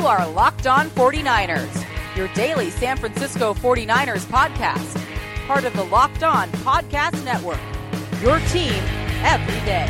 are Locked On 49ers, your daily San Francisco 49ers podcast. Part of the Locked On Podcast Network, your team every day.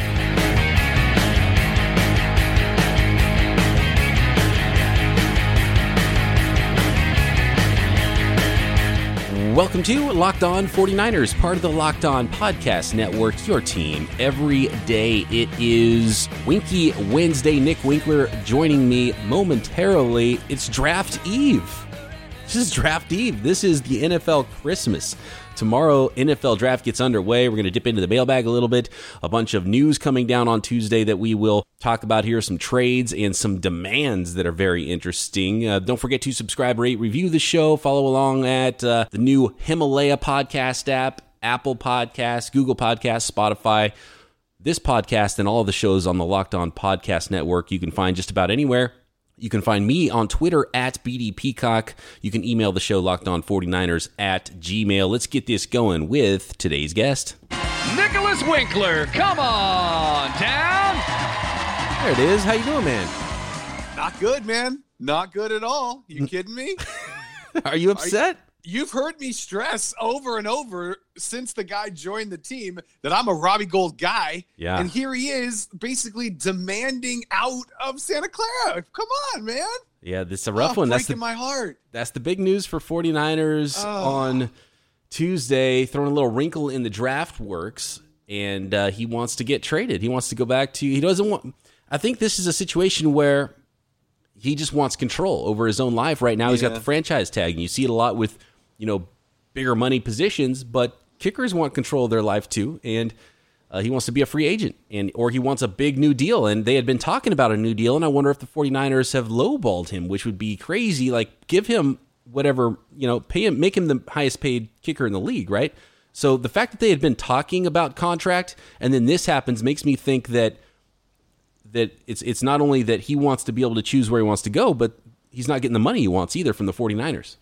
Welcome to Locked On 49ers, part of the Locked On Podcast Network, your team every day. It is Winky Wednesday. Nick Winkler joining me momentarily. It's Draft Eve. This is Draft Eve. This is the NFL Christmas. Tomorrow, NFL Draft gets underway. We're going to dip into the mailbag a little bit. A bunch of news coming down on Tuesday that we will talk about here. Some trades and some demands that are very interesting. Don't forget to subscribe, rate, review the show. Follow along at the new Himalaya podcast app, Apple Podcasts, Google Podcasts, Spotify. This podcast and all of the shows on the Locked On Podcast Network you can find just about anywhere. You can find me on Twitter at BD Peacock. You can email the show LockedOn49ers at Gmail. Let's get this going with today's guest. Nicholas Winkler, come on down. There it is. How you doing, man? Not good, man. Not good at all. You kidding me? Are you upset? You've heard me stress over and over since the guy joined the team that I'm a Robbie Gould guy. Yeah. And here he is basically demanding out of Santa Clara. Come on, man. Yeah, this is a rough one. Breaking my heart. That's the big news for 49ers on Tuesday, throwing a little wrinkle in the draft works, and he wants to get traded. He wants to go back to, he doesn't want, I think this is a situation where he just wants control over his own life right now. He's got the franchise tag, and you see it a lot with, bigger money positions, but kickers want control of their life too, and he wants to be a free agent, or he wants a big new deal, and they had been talking about a new deal, and I wonder if the 49ers have lowballed him, which would be crazy. Like, give him whatever, pay him, make him the highest paid kicker in the league, right? So the fact that they had been talking about contract, and then this happens, makes me think that it's not only that he wants to be able to choose where he wants to go, but he's not getting the money he wants either from the 49ers.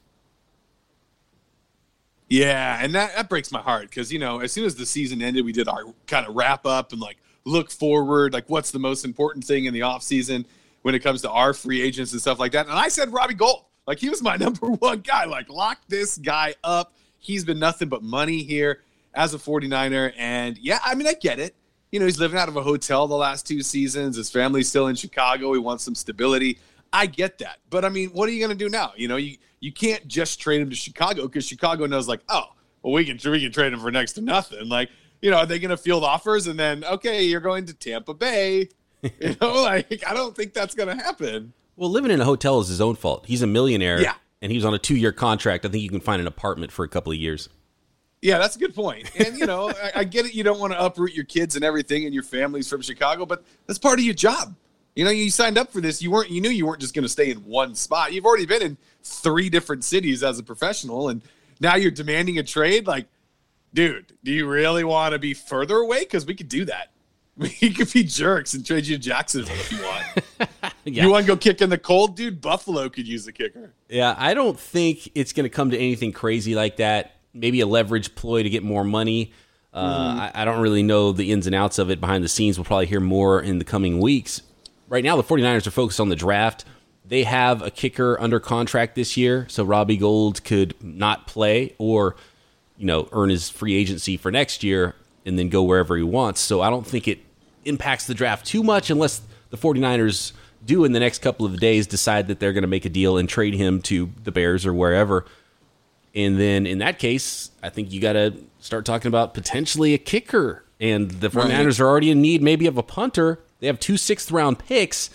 Yeah, and that breaks my heart because, as soon as the season ended, we did our kind of wrap up and, look forward, what's the most important thing in the offseason when it comes to our free agents and stuff like that. And I said Robbie Gould. He was my number one guy. Lock this guy up. He's been nothing but money here as a 49er. And, yeah, I get it. He's living out of a hotel the last 2 seasons. His family's still in Chicago. He wants some stability. I get that. But, what are you going to do now? You can't just trade him to Chicago because Chicago knows, we can trade him for next to nothing. Are they going to field offers and then, okay, you're going to Tampa Bay? I don't think that's going to happen. Well, living in a hotel is his own fault. He's a millionaire. Yeah. And he was on a 2-year contract. I think you can find an apartment for a couple of years. Yeah, that's a good point. And, I get it. You don't want to uproot your kids and everything and your family's from Chicago, but that's part of your job. You signed up for this. You knew you weren't just going to stay in one spot. You've already been in 3 different cities as a professional, and now you're demanding a trade. Dude, do you really want to be further away? Because we could do that. We could be jerks and trade you to Jacksonville if you want. Yeah. You want to go kick in the cold? Dude, Buffalo could use a kicker. Yeah, I don't think it's going to come to anything crazy like that. Maybe a leverage ploy to get more money. I don't really know the ins and outs of it behind the scenes. We'll probably hear more in the coming weeks. Right now, the 49ers are focused on the draft. They have a kicker under contract this year, so Robbie Gould could not play or, earn his free agency for next year and then go wherever he wants. So I don't think it impacts the draft too much unless the 49ers do in the next couple of days decide that they're going to make a deal and trade him to the Bears or wherever. And then in that case, I think you got to start talking about potentially a kicker. And the 49ers are already in need maybe of a punter. They have 2 6th-round picks.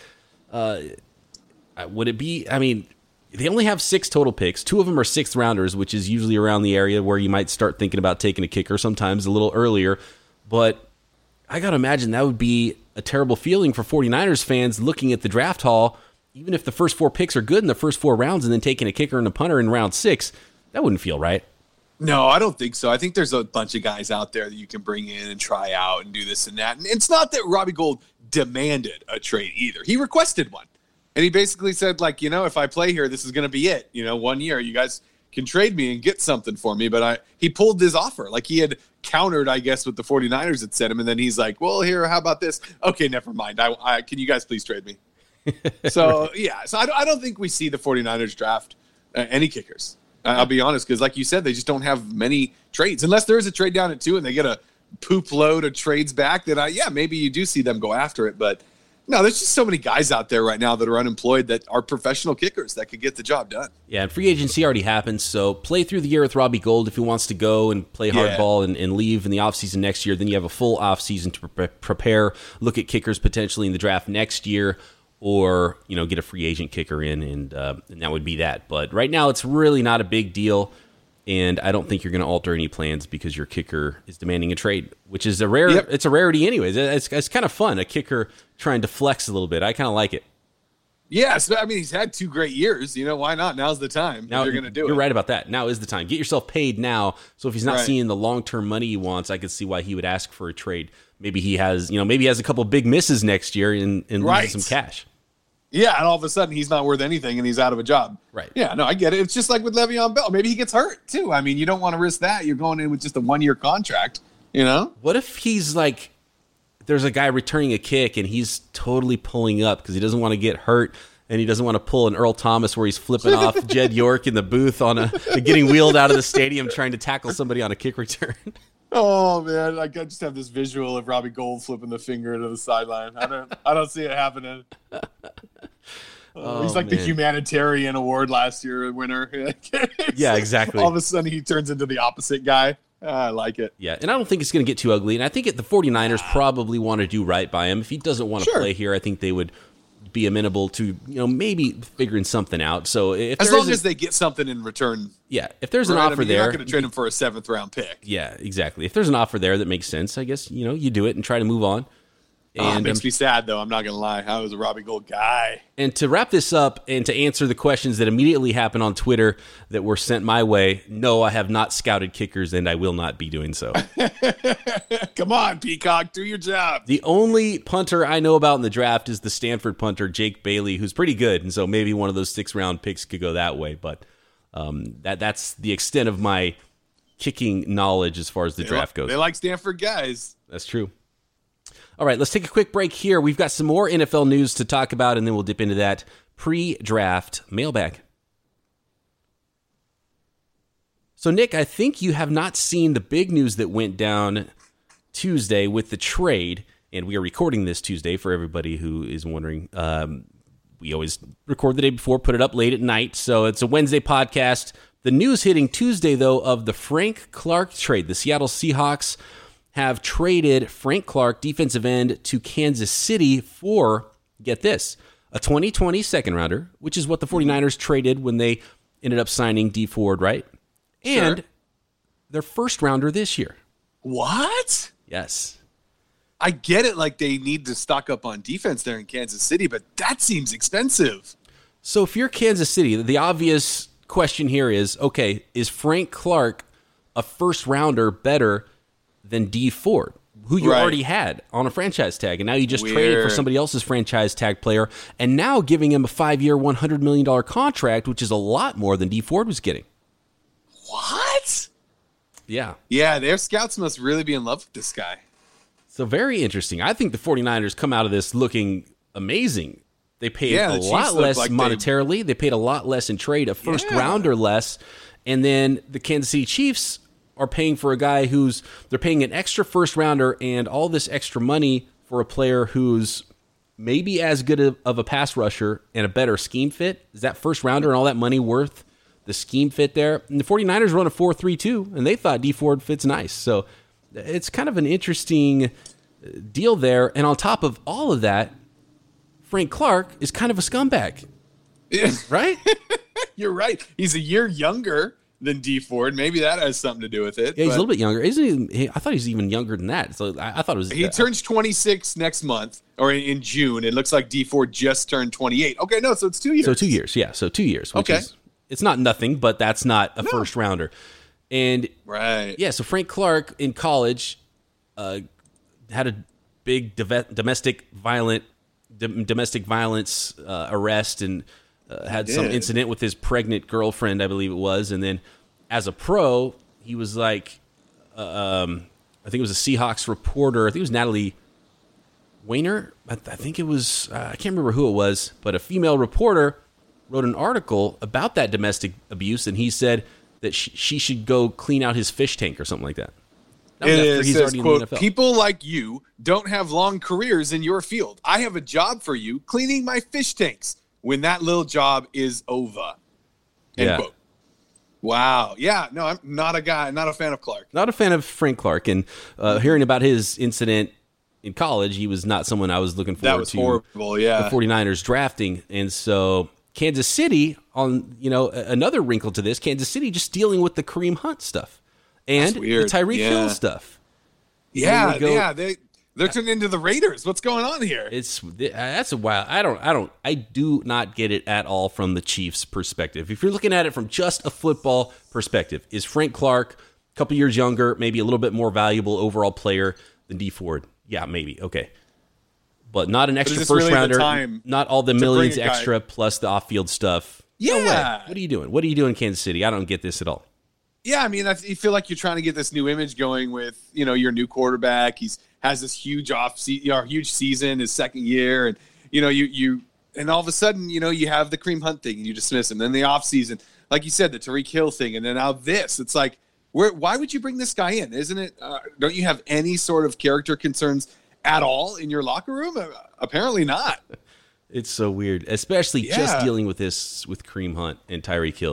Would it be? They only have 6 total picks. 2 of them are 6th-rounders, which is usually around the area where you might start thinking about taking a kicker, sometimes a little earlier. But I got to imagine that would be a terrible feeling for 49ers fans looking at the draft haul. Even if the first 4 picks are good in the first 4 rounds and then taking a kicker and a punter in round 6, that wouldn't feel right. No, I don't think so. I think there's a bunch of guys out there that you can bring in and try out and do this and that. And it's not that Robbie Gould demanded a trade either. He requested one. And he basically said, if I play here, this is going to be it. 1 year, you guys can trade me and get something for me. But he pulled his offer. He had countered, I guess, what the 49ers had said him. And then he's like, well, here, how about this? Okay, never mind. Can you guys please trade me? So, yeah. So I don't think we see the 49ers draft any kickers. I'll be honest, because like you said, they just don't have many trades. Unless there is a trade down at 2 and they get a poop load of trades back, then maybe you do see them go after it. But no, there's just so many guys out there right now that are unemployed that are professional kickers that could get the job done. Yeah, and free agency already happened, so play through the year with Robbie Gould if he wants to go and play hardball and leave in the offseason next year. Then you have a full offseason to prepare, look at kickers potentially in the draft next year, or get a free agent kicker in, and that would be that. But right now, it's really not a big deal, and I don't think you're going to alter any plans because your kicker is demanding a trade, which is it's a rarity anyways. It's kind of fun, a kicker trying to flex a little bit. I kind of like it. Yes, I mean, he's had 2 great years. Why not? Now's the time. Now you're going to do it. You're right about that. Now is the time. Get yourself paid now. So if he's not seeing the long-term money he wants, I could see why he would ask for a trade. Maybe he has, a couple big misses next year and loses some cash. Yeah, and all of a sudden he's not worth anything and he's out of a job. Right. Yeah, no, I get it. It's just like with Le'Veon Bell. Maybe he gets hurt too. I mean, you don't want to risk that. You're going in with just a 1-year contract, What if he's like, there's a guy returning a kick and he's totally pulling up because he doesn't want to get hurt and he doesn't want to pull an Earl Thomas where he's flipping off Jed York in the booth on getting wheeled out of the stadium trying to tackle somebody on a kick return. Oh man, like I just have this visual of Robbie Gould flipping the finger into the sideline. I don't see it happening. He's like the humanitarian award last year winner. Yeah, exactly. All of a sudden he turns into the opposite guy. I like it. Yeah, and I don't think it's going to get too ugly. And I think the 49ers probably want to do right by him. If he doesn't want to play here, I think they would be amenable to maybe figuring something out. So if as long as they get something in return. Yeah, if there's an offer there, you're not going to trade him for a 7th round pick. Yeah, exactly. If there's an offer there that makes sense, I guess you do it and try to move on. And it makes me sad though. I'm not going to lie. I was a Robbie Gould guy. And to wrap this up and to answer the questions that immediately happened on Twitter that were sent my way, no, I have not scouted kickers and I will not be doing so. Come on, Peacock, do your job. The only punter I know about in the draft is the Stanford punter, Jake Bailey, who's pretty good. And so maybe one of those 6th-round picks could go that way. But that's the extent of my kicking knowledge as far as the draft goes. They like Stanford guys. That's true. All right, let's take a quick break here. We've got some more NFL news to talk about, and then we'll dip into that pre-draft mailbag. So, Nick, I think you have not seen the big news that went down Tuesday with the trade, and we are recording this Tuesday for everybody who is wondering. We always record the day before, put it up late at night, so it's a Wednesday podcast. The news hitting Tuesday, though, of the Frank Clark trade. The Seattle Seahawks have traded Frank Clark, defensive end, to Kansas City for, get this, a 2020 second-rounder, which is what the 49ers traded when they ended up signing Dee Ford, right? And their first-rounder this year. What? Yes. I get it, like they need to stock up on defense there in Kansas City, but that seems expensive. So if you're Kansas City, the obvious question here is, okay, is Frank Clark a first-rounder better than Dee Ford, who you already had on a franchise tag, and now you just traded for somebody else's franchise tag player, and now giving him a 5-year, $100 million contract, which is a lot more than Dee Ford was getting. What? Yeah. Yeah, their scouts must really be in love with this guy. So very interesting. I think the 49ers come out of this looking amazing. They paid a lot less monetarily. They paid a lot less in trade, a first-rounder less, and then the Kansas City Chiefs are paying for a guy they're paying an extra first rounder and all this extra money for a player who's maybe as good of a pass rusher and a better scheme fit. Is that first rounder and all that money worth the scheme fit there? And the 49ers run a 4-3-2, and they thought Dee Ford fits nice. So it's kind of an interesting deal there. And on top of all of that, Frank Clark is kind of a scumbag. Right? You're right. He's a year younger than Dee Ford. Maybe that has something to do with it. Yeah, he's a little bit younger. Isn't he? I thought he was even younger than that. So I thought it was. He turns 26 next month, or in June. It looks like Dee Ford just turned 28. Okay, no, so it's 2 years. So 2 years, yeah. So 2 years. Which is, it's not nothing, but that's not a first rounder. And yeah, so Frank Clark in college had a big domestic violence arrest and had some incident with his pregnant girlfriend, I believe it was. And then as a pro, he was like, I think it was a Seahawks reporter. I think it was Natalie Wayner, I think it was, I can't remember who it was, but a female reporter wrote an article about that domestic abuse, and he said that she should go clean out his fish tank or something like that. It says, quote, people like you don't have long careers in your field. I have a job for you cleaning my fish tanks when that little job is over. End quote. Wow. Yeah. No, I'm not a fan of Clark. Not a fan of Frank Clark. And hearing about his incident in college, he was not someone I was looking forward to. That was horrible, yeah. The 49ers drafting. And so Kansas City, on another wrinkle to this, Kansas City just dealing with the Kareem Hunt stuff and the Tyreek Hill stuff. Yeah, they're turning into the Raiders. What's going on here? That's a wild. I do not get it at all from the Chiefs' perspective. If you're looking at it from just a football perspective, is Frank Clark a couple years younger, maybe a little bit more valuable overall player than Dee Ford? Yeah, maybe. Okay. But not an extra first rounder, not all the millions extra plus the off-field stuff. Yeah. No way. What are you doing? What are you doing in Kansas City? I don't get this at all. Yeah, I mean, you feel like you're trying to get this new image going with, your new quarterback. Has this huge huge season, his second year, and and all of a sudden, you have the Kareem Hunt thing and you dismiss him. Then the offseason, like you said, the Tyreek Hill thing, and then now this. It's like, why would you bring this guy in? Isn't it? Don't you have any sort of character concerns at all in your locker room? Apparently not. It's so weird, especially just dealing with this with Kareem Hunt and Tyreek Hill.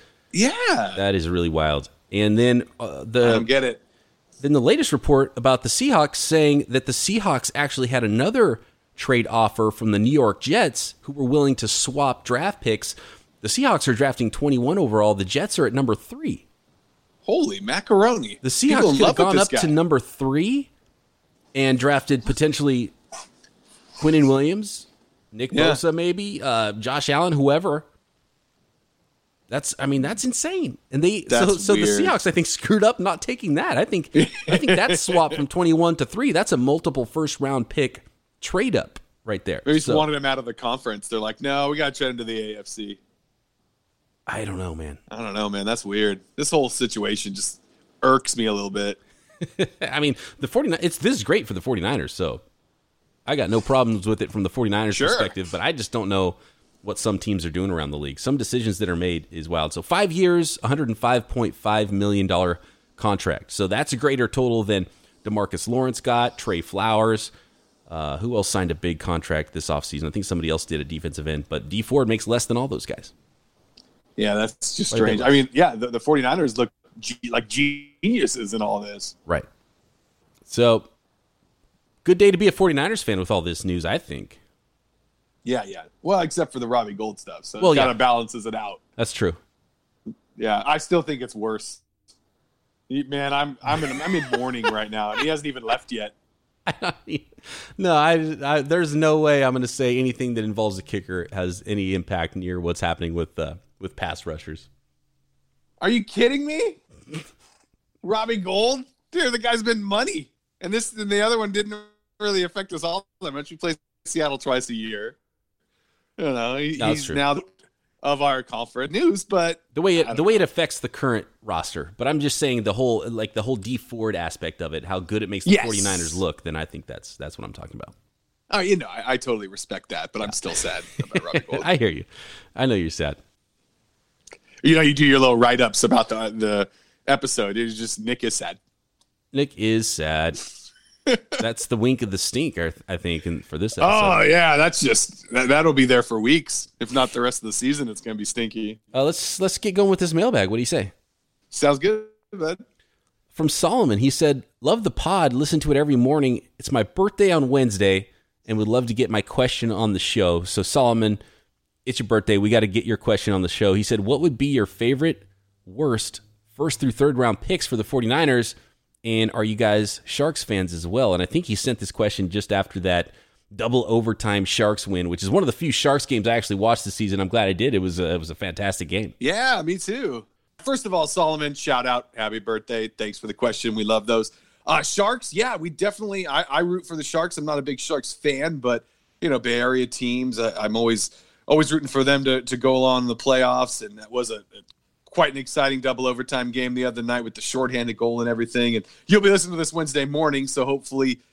That is really wild. And then I don't get it. Then the latest report about the Seahawks saying that the Seahawks actually had another trade offer from the New York Jets who were willing to swap draft picks. The Seahawks are drafting 21 overall. The Jets are at number 3. Holy macaroni. The Seahawks could have gone up to number 3 and drafted potentially Quinnen Williams, Nick Bosa maybe, Josh Allen, whoever. That's insane. And the Seahawks, I think, screwed up not taking that. I think that swap from 21 to 3, that's a multiple first round pick trade up right there. Maybe just wanted him out of the conference. They're like, no, we got to trade him to the AFC. I don't know, man. That's weird. This whole situation just irks me a little bit. I mean, the 49ers, this is great for the 49ers, so I got no problems with it from the 49ers perspective, but I just don't know what some teams are doing around the league. Some decisions that are made is wild. So 5 years, $105.5 million contract. So that's a greater total than DeMarcus Lawrence got, Trey Flowers. Who else signed a big contract this offseason? I think somebody else did at defensive end, but Dee Ford makes less than all those guys. Yeah, that's just strange. I mean, the 49ers look like geniuses in all this. Right. So, good day to be a 49ers fan with all this news, I think. Yeah. Well, except for the Robbie Gould stuff. So it kind of balances it out. That's true. Yeah, I still think it's worse. Man, I'm in mourning right now. He hasn't even left yet. No, there's no way I'm going to say anything that involves a kicker has any impact near what's happening with pass rushers. Are you kidding me? Robbie Gould? Dude, the guy's been money. And the other one didn't really affect us all that much. We play Seattle twice a year. He's now of our conference news, but the way it affects the current roster. But I'm just saying the whole Dee Ford aspect of it, how good it makes the 49ers look, then I think that's what I'm talking about. Oh, I totally respect that, but I'm still sad about Robbie Gould. I hear you. I know you're sad. You do your little write-ups about the episode. It's just Nick is sad. Nick is sad. That's the wink of the stink, I think, for this episode. Oh, yeah. That's just that'll be there for weeks. If not the rest of the season, it's going to be stinky. Let's get going with this mailbag. What do you say? Sounds good, bud. From Solomon, he said, love the pod. Listen to it every morning. It's my birthday on Wednesday and would love to get my question on the show. So, Solomon, it's your birthday. We got to get your question on the show. He said, what would be your favorite, worst, first through third round picks for the 49ers? And are you guys Sharks fans as well? And I think he sent this question just after that double overtime Sharks win, which is one of the few Sharks games I actually watched this season. I'm glad I did. It was a fantastic game. Yeah, me too. First of all, Solomon, shout out. Happy birthday. Thanks for the question. We love those. Sharks, yeah, we definitely, I root for the Sharks. I'm not a big Sharks fan, but, Bay Area teams, I'm always rooting for them to go along in the playoffs. And that was quite an exciting double overtime game the other night with the shorthanded goal and everything. And you'll be listening to this Wednesday morning, so hopefully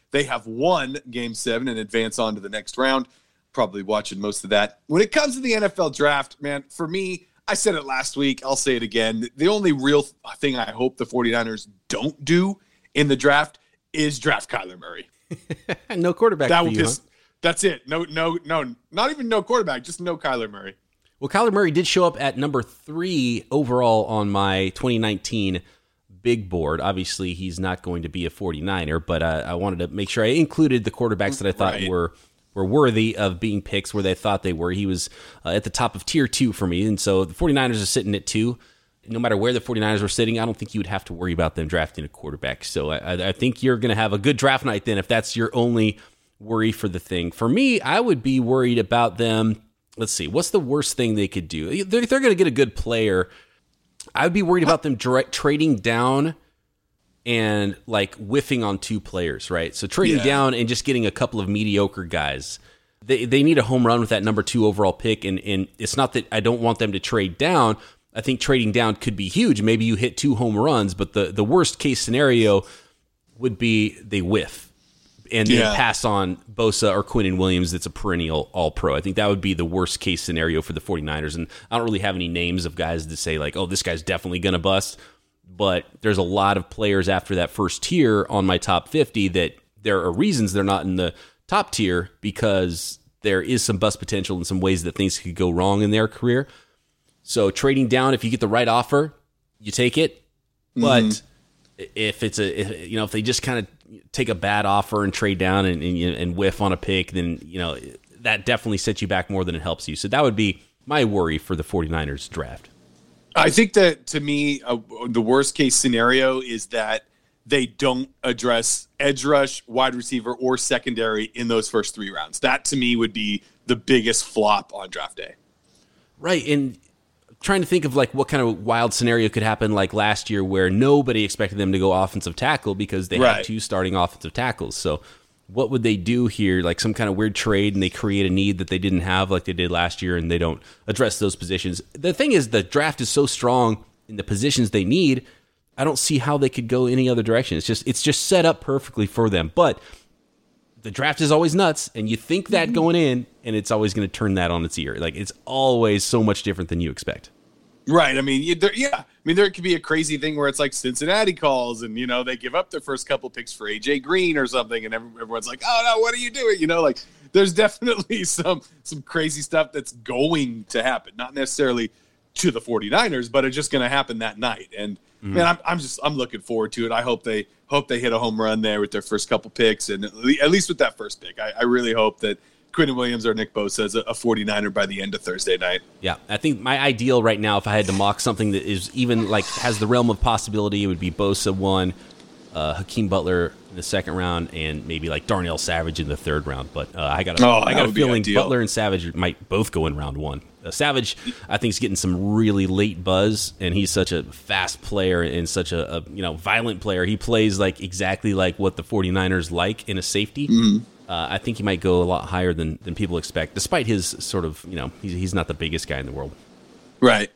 They have won Game 7 and advance on to the next round. Probably watching most of that. When it comes to the NFL draft, man, for me, I said it last week. I'll say it again. The only real thing I hope the 49ers don't do in the draft is draft Kyler Murray. No quarterback for you, huh? That's it. No, not even no quarterback, just no Kyler Murray. Well, Kyler Murray did show up at number 3 overall on my 2019 big board. Obviously, he's not going to be a 49er, but I wanted to make sure I included the quarterbacks that I thought were worthy of being picks where they thought they were. He was at the top of tier 2 for me, and so the 49ers are sitting at 2. No matter where the 49ers were sitting, I don't think you would have to worry about them drafting a quarterback. So I think you're going to have a good draft night then if that's your only worry for the thing. For me, I would be worried about them. Let's see. What's the worst thing they could do? They're going to get a good player. I would be worried about them trading down and like whiffing on 2 players, right? So trading down and just getting a couple of mediocre guys. They need a home run with that number 2 overall pick, and it's not that I don't want them to trade down. I think trading down could be huge. Maybe you hit 2 home runs, but the worst case scenario would be they whiff and then pass on Bosa or Quinnen Williams that's a perennial all-pro. I think that would be the worst case scenario for the 49ers, and I don't really have any names of guys to say like, oh, this guy's definitely going to bust, but there's a lot of players after that first tier on my top 50 that there are reasons they're not in the top tier because there is some bust potential in some ways that things could go wrong in their career. So trading down, if you get the right offer, you take it. But if if they just kind of take a bad offer and trade down and whiff on a pick, then that definitely sets you back more than it helps you. So that would be my worry for the 49ers draft. I think that to me, the worst case scenario is that they don't address edge rush, wide receiver, or secondary in those first 3 rounds. That to me would be the biggest flop on draft day. Right, and trying to think of like what kind of wild scenario could happen like last year where nobody expected them to go offensive tackle because they had 2 starting offensive tackles. So what would they do here? Like some kind of weird trade and they create a need that they didn't have like they did last year and they don't address those positions. The thing is the draft is so strong in the positions they need, I don't see how they could go any other direction. It's just set up perfectly for them. But the draft is always nuts, and you think that going in, and it's always going to turn that on its ear. Like it's always so much different than you expect. Right. I mean, there could be a crazy thing where it's like Cincinnati calls, and they give up their first couple picks for AJ Green or something, and everyone's like, "Oh no, what are you doing?" Like there's definitely some crazy stuff that's going to happen. Not necessarily to the 49ers, but it's just going to happen that night. And man, I'm looking forward to it. I hope they hit a home run there with their first couple picks, and at least with that first pick. I really hope that Quinnen Williams or Nick Bosa is a 49er by the end of Thursday night. Yeah, I think my ideal right now, if I had to mock something that is even like has the realm of possibility, it would be Bosa 1, Hakeem Butler in the second round, and maybe like Darnell Savage in the third round. But I got a feeling Butler and Savage might both go in round 1. Savage, I think, is getting some really late buzz, and he's such a fast player and such a violent player. He plays like exactly like what the 49ers like in a safety. I think he might go a lot higher than people expect, despite his sort of, he's not the biggest guy in the world. Right.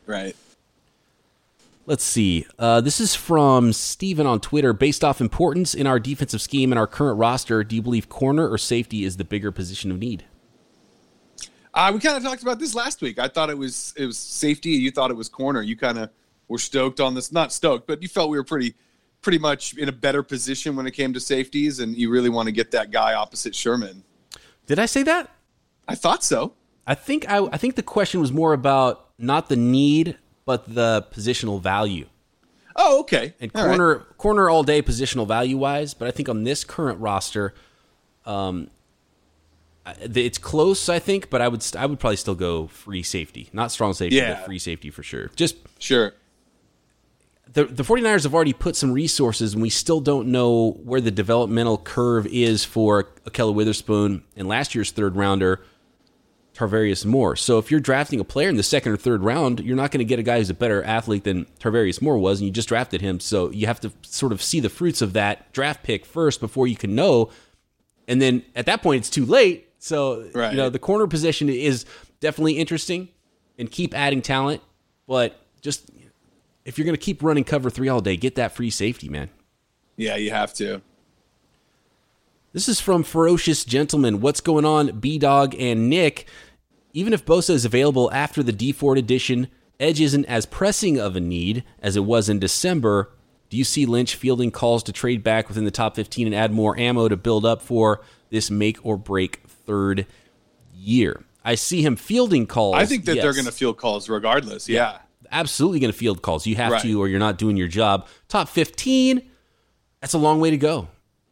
Let's see. This is from Steven on Twitter. Based off importance in our defensive scheme and our current roster, do you believe corner or safety is the bigger position of need? We kind of talked about this last week. I thought it was safety. You thought it was corner. You kind of were stoked on this. Not stoked, but you felt we were pretty much in a better position when it came to safeties, and you really want to get that guy opposite Sherman. Did I say that? I thought so. I think the question was more about not the need, but the positional value. Oh, okay. And corner all day positional value wise, but I think on this current roster, it's close, I think, but I would probably still go free safety. Not strong safety, but free safety for sure. Sure. The 49ers have already put some resources, and we still don't know where the developmental curve is for Ahkello Witherspoon and last year's third rounder, Tarvarius Moore. So if you're drafting a player in the second or third round, you're not going to get a guy who's a better athlete than Tarvarius Moore was, and you just drafted him. So you have to sort of see the fruits of that draft pick first before you can know. And then at that point, it's too late. So, the corner position is definitely interesting and keep adding talent. But just if you're going to keep running cover 3 all day, get that free safety, man. Yeah, you have to. This is from Ferocious Gentleman. What's going on, B-Dog and Nick? Even if Bosa is available after the D Ford edition, edge isn't as pressing of a need as it was in December. Do you see Lynch fielding calls to trade back within the top 15 and add more ammo to build up for this make-or-break third year? I see him fielding calls. I think that they're going to field calls regardless, yeah. Absolutely going to field calls. You have to or you're not doing your job. Top 15, that's a long way to go.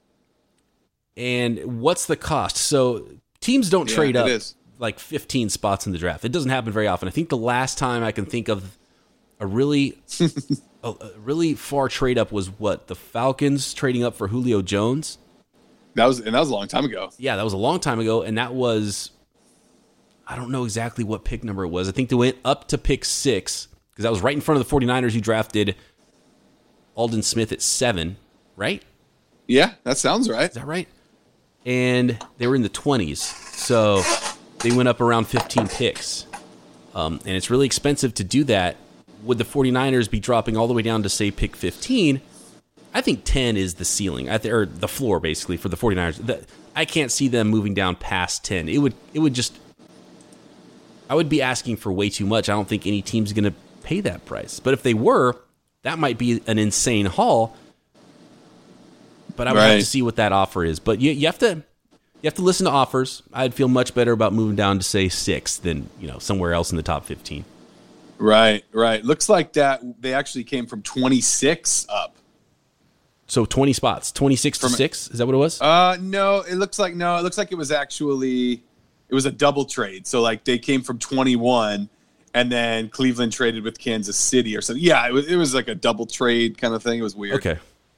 And what's the cost? So teams don't trade up like 15 spots in the draft. It doesn't happen very often. I think the last time I can think of a really far trade up was the Falcons trading up for Julio Jones. That was a long time ago. Yeah, that was a long time ago, and that was, I don't know exactly what pick number it was. I think they went up to pick 6 because that was right in front of the 49ers who drafted Aldon Smith at 7, right? Yeah, that sounds right. Is that right? And they were in the 20s, so they went up around 15 picks. And it's really expensive to do that. Would the 49ers be dropping all the way down to, say, pick 15? I think 10 is the ceiling, or the floor, basically, for the 49ers. I can't see them moving down past 10. It would just... I would be asking for way too much. I don't think any team's going to pay that price. But if they were, that might be an insane haul. But I would have to see what that offer is. But you have to listen to offers. I'd feel much better about moving down to, say, 6 than somewhere else in the top 15. Right. Looks like that they actually came from 26 up. So 20 spots, 26 to 6. Is that what it was? No. It looks like it was actually a double trade. So like they came from 21, and then Cleveland traded with Kansas City or something. Yeah, it was like a double trade kind of thing. It was weird. Okay.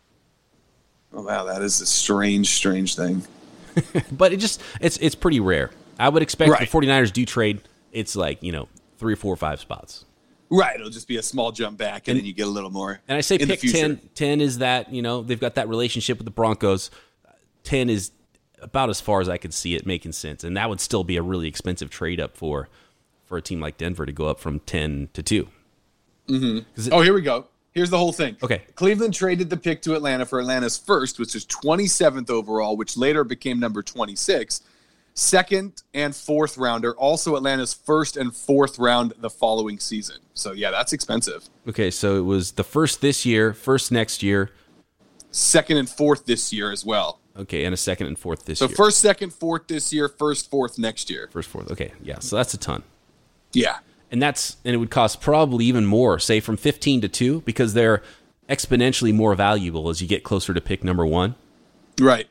Oh, wow, that is a strange thing. But it's pretty rare. I would expect the 49ers do trade. It's like, 3, 4, 5 spots. Right, it'll just be a small jump back, and then you get a little more. And I say pick 10 is that, they've got that relationship with the Broncos. 10 is about as far as I could see it making sense. And that would still be a really expensive trade up for a team like Denver to go up from 10 to 2. Mm-hmm. Here we go. Here's the whole thing. Okay. Cleveland traded the pick to Atlanta for Atlanta's first, which is 27th overall, which later became number 26. Second and fourth rounder, also Atlanta's first and fourth round the following season. So, yeah, that's expensive. Okay, so it was the first this year, first next year. Second and fourth this year as well. Okay, and a second and fourth this year. So first, second, fourth this year, first, fourth next year. First, fourth. Okay, yeah, so that's a ton. Yeah. And it would cost probably even more, say from 15 to 2, because they're exponentially more valuable as you get closer to pick number 1. Right.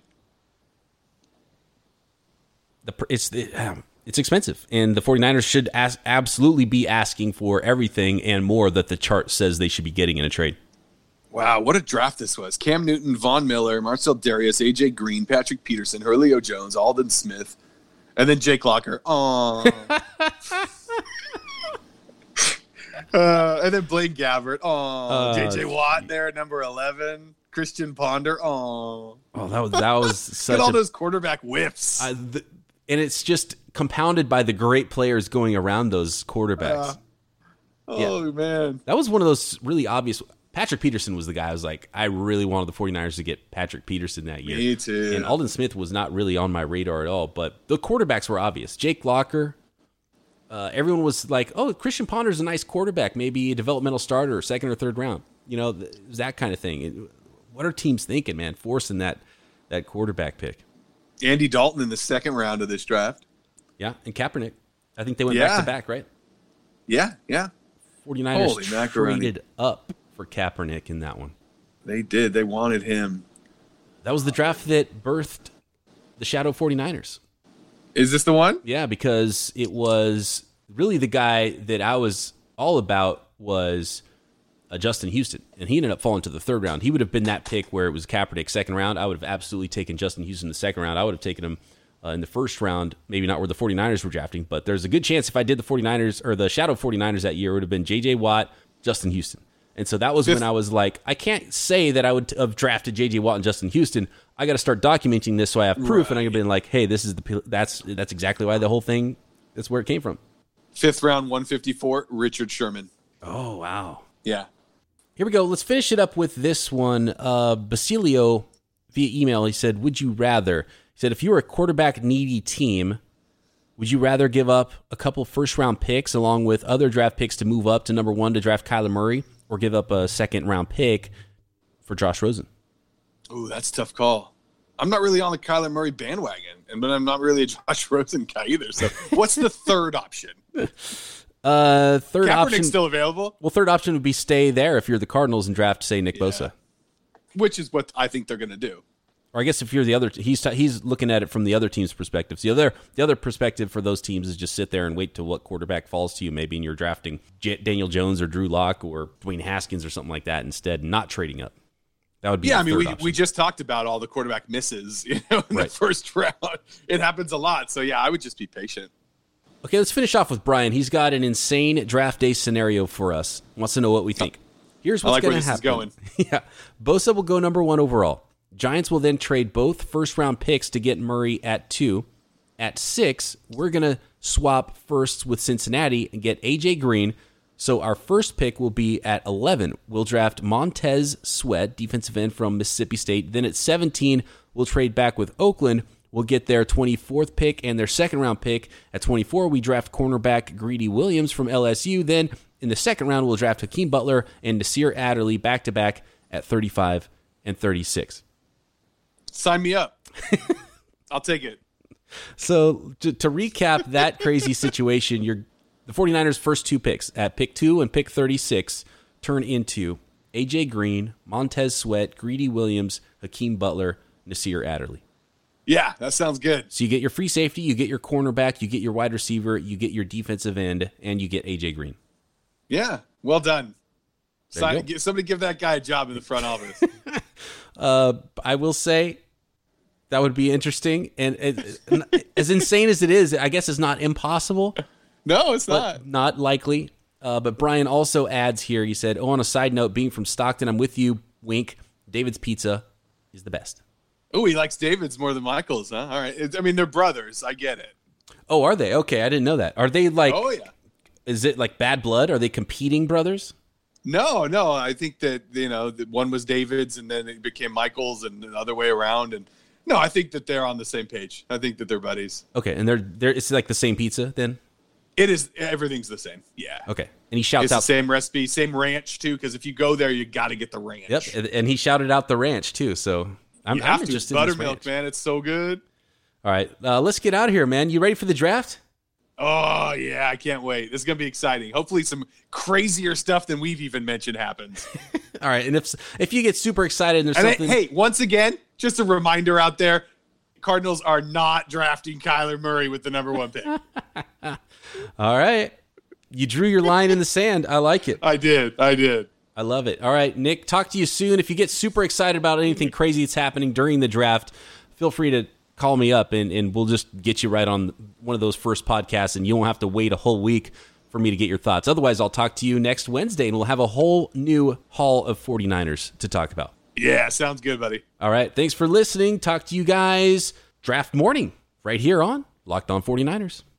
It's expensive, and the 49ers should absolutely be asking for everything and more that the chart says they should be getting in a trade. Wow, what a draft this was. Cam Newton, Von Miller, Marcel Darius, A.J. Green, Patrick Peterson, Julio Jones, Aldon Smith, and then Jake Locker. Aww. And then Blaine Gabbert. J.J. Watt there at number 11. Christian Ponder. Oh, that was such all those quarterback whiffs. And it's just compounded by the great players going around those quarterbacks. Man. That was one of those really obvious. Patrick Peterson was the guy I was like, I really wanted the 49ers to get Patrick Peterson that year. Me too. And Aldon Smith was not really on my radar at all, but the quarterbacks were obvious. Jake Locker. Everyone was like, oh, Christian Ponder's a nice quarterback, maybe a developmental starter, second or third round. That kind of thing. What are teams thinking, man, forcing that quarterback pick? Andy Dalton in the second round of this draft. Yeah, and Kaepernick. I think they went back-to-back, right? Yeah. 49ers traded up for Kaepernick in that one. They did. They wanted him. That was the draft that birthed the Shadow 49ers. Is this the one? Yeah, because it was really the guy that I was all about was Justin Houston, and he ended up falling to the third round. He would have been that pick where it was Kaepernick second round. I would have absolutely taken Justin Houston in the second round. I would have taken him in the first round, maybe not where the 49ers were drafting, but there's a good chance if I did the 49ers or the Shadow 49ers that year, it would have been J.J. Watt, Justin Houston. And so that was when I was like, I can't say that I would have drafted J.J. Watt and Justin Houston. I got to start documenting this so I have proof, and I'm going to be like, hey, this is that's exactly why the whole thing, that's where it came from. Fifth round, 154, Richard Sherman. Oh, wow. Yeah. Here we go. Let's finish it up with this one. Basilio, via email, he said, would you rather He said, if you were a quarterback needy team, would you rather give up a couple first-round picks along with other draft picks to move up to number 1 to draft Kyler Murray, or give up a second-round pick for Josh Rosen? Ooh, that's a tough call. I'm not really on the Kyler Murray bandwagon, but I'm not really a Josh Rosen guy either. So what's the third option? Third Kaepernick's option still available? Well, third option would be stay there if you're the Cardinals and draft, say, Nick Bosa. Which is what I think they're going to do. Or I guess if you're the other, he's looking at it from the other team's perspective. So the other perspective for those teams is just sit there and wait till what quarterback falls to you. Maybe and you're drafting Daniel Jones or Drew Lock or Dwayne Haskins or something like that instead, not trading up. That would be we just talked about all the quarterback misses, in the first round. It happens a lot. So yeah, I would just be patient. Okay, let's finish off with Brian. He's got an insane draft day scenario for us. Wants to know what we think. Here's what's going to happen. Going. Yeah, Bosa will go number 1 overall. Giants will then trade both first-round picks to get Murray at 2. At 6, we're going to swap firsts with Cincinnati and get A.J. Green. So our first pick will be at 11. We'll draft Montez Sweat, defensive end from Mississippi State. Then at 17, we'll trade back with Oakland. We'll get their 24th pick and their second-round pick. At 24, we draft cornerback Greedy Williams from LSU. Then in the second round, we'll draft Hakeem Butler and Nasir Adderley back-to-back at 35 and 36. Sign me up. I'll take it. So to recap that crazy situation, the 49ers' first 2 picks at pick 2 and pick 36 turn into A.J. Green, Montez Sweat, Greedy Williams, Hakeem Butler, Nasir Adderley. Yeah, that sounds good. So you get your free safety, you get your cornerback, you get your wide receiver, you get your defensive end, and you get A.J. Green. Yeah, well done. Somebody give that guy a job in the front office. I will say that would be interesting. And as insane as it is, I guess it's not impossible. No, it's not. Not likely. But Brian also adds here, he said, on a side note, being from Stockton, I'm with you, wink, David's Pizza is the best. Oh, he likes David's more than Michael's, huh? All right. They're brothers. I get it. Oh, are they? Okay, I didn't know that. Are they like... Oh, yeah. Is it like bad blood? Are they competing brothers? No. I think that, that one was David's and then it became Michael's and the other way around. And no, I think that they're on the same page. I think that they're buddies. Okay, and they're it's like the same pizza then? It is. Everything's the same. Yeah. Okay. And he shouts out the same recipe, same ranch too, because if you go there, you got to get the ranch. Yep, and he shouted out the ranch too, so... I'm interested in buttermilk, man. It's so good. All right, let's get out of here, man. You ready for the draft? Oh, yeah, I can't wait. This is going to be exciting. Hopefully some crazier stuff than we've even mentioned happens. All right, and if you get super excited and there's something... Hey, once again, just a reminder out there, Cardinals are not drafting Kyler Murray with the number 1 pick. All right. You drew your line in the sand. I like it. I did. I love it. All right, Nick, talk to you soon. If you get super excited about anything crazy that's happening during the draft, feel free to call me up, and we'll just get you right on one of those first podcasts, and you won't have to wait a whole week for me to get your thoughts. Otherwise, I'll talk to you next Wednesday, and we'll have a whole new haul of 49ers to talk about. Yeah, sounds good, buddy. All right, thanks for listening. Talk to you guys draft morning right here on Locked On 49ers.